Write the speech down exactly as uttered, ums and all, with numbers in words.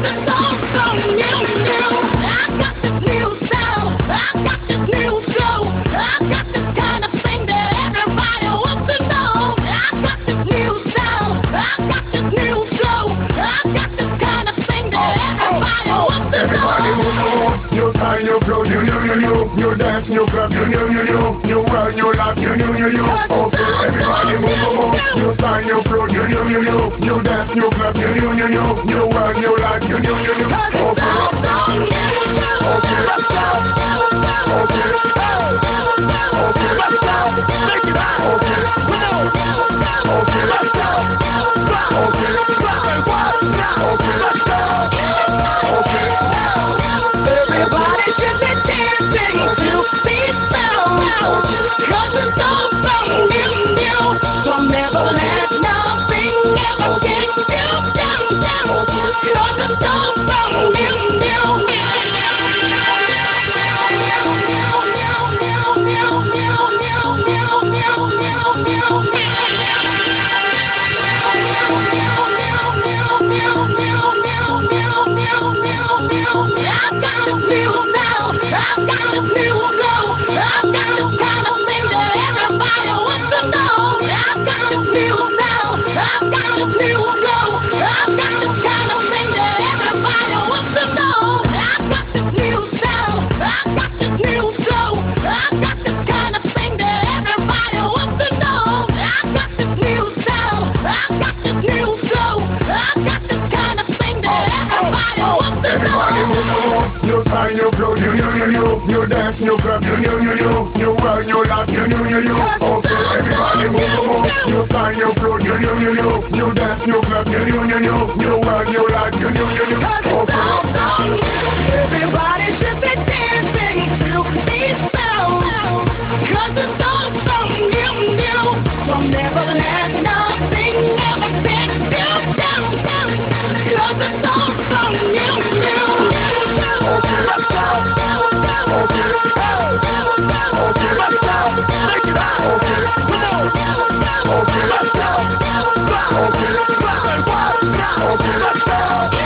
You sign, you flow, you, you, you, you. You dance, you clap, you, you, you, you. You run, you laugh, you, you, you, you. Okay, everybody move, move, move. You sign, you flow, you, you, you, you. You dance, you clap, you, you, you, you. You run, you laugh, you, you, you, you. Okay, okay, let's go. Okay, okay, let's go. Take it out. Okay, okay, let's go. Okay, okay, let's go. Okay. Everybody should be dancing to these sounds, cause it's all from you, you. So never let nothing ever get you down, down, cause it's all from you, you. I've got this new sound, I've got this new flow, I've got this kind of thing that everybody wants to know. I've got this new sound, I've got this new flow, I've got this kind of thing that everybody wants to know. I've got this new sound, I've got this new flow, I've got this kind of thing that everybody wants to know. I've got this new sound, I've got this new flow, I've got this kind of thing that everybody wants to know. You sign, you flow, you, you, you, you. You dance, you clap, you, you, you, you. You run, you laugh, you, you, you, you. Okay, everybody move, move, move. You sign, you flow, you, you, you, you. You dance, you clap, you, you, you, you. You run, you laugh, you, you, you, you. Okay. Everybody should be dancing to these sounds, cause it's all from you, you. So never let nothing ever get you down, down, cause it's all from you, you. Okay, let's go. Okay, okay, let's go. Take it out. Okay, okay, let's go. Okay, okay, let's go.